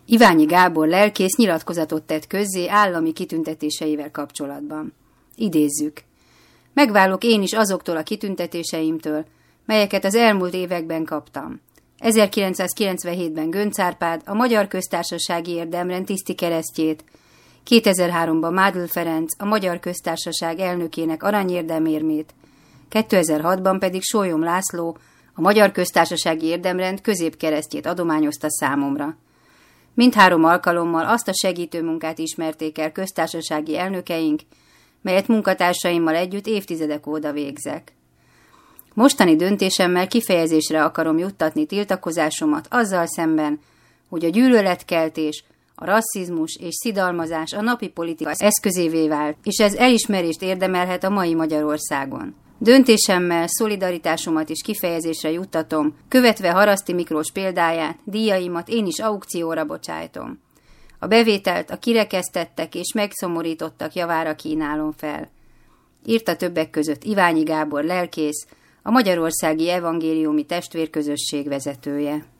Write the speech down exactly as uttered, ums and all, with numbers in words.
Iványi Gábor lelkész nyilatkozatot tett közzé állami kitüntetéseivel kapcsolatban. Idézzük. Megválok én is azoktól a kitüntetéseimtől, melyeket az elmúlt években kaptam. ezerkilencszázkilencvenhétben Göncz Árpád a Magyar Köztársasági Érdemrend tisztikeresztjét, kétezer-háromban Mádl Ferenc a Magyar Köztársaság elnökének aranyérdemérmét, kétezer-hatban pedig Sólyom László a Magyar Köztársasági Érdemrend középkeresztjét adományozta számomra. Mindhárom alkalommal azt a segítő munkát ismerték el köztársasági elnökeink, melyet munkatársaimmal együtt évtizedek óta végzek. Mostani döntésemmel kifejezésre akarom juttatni tiltakozásomat azzal szemben, hogy a gyűlöletkeltés, a rasszizmus és szidalmazás a napi politika eszközévé vált, és ez elismerést érdemelhet a mai Magyarországon. Döntésemmel szolidaritásomat is kifejezésre juttatom, követve Haraszti Miklós példáját, díjaimat én is aukcióra bocsájtom. A bevételt a kirekesztettek és megszomorítottak javára kínálom fel. Írta többek között Iványi Gábor lelkész, a Magyarországi Evangéliumi Testvérközösség vezetője.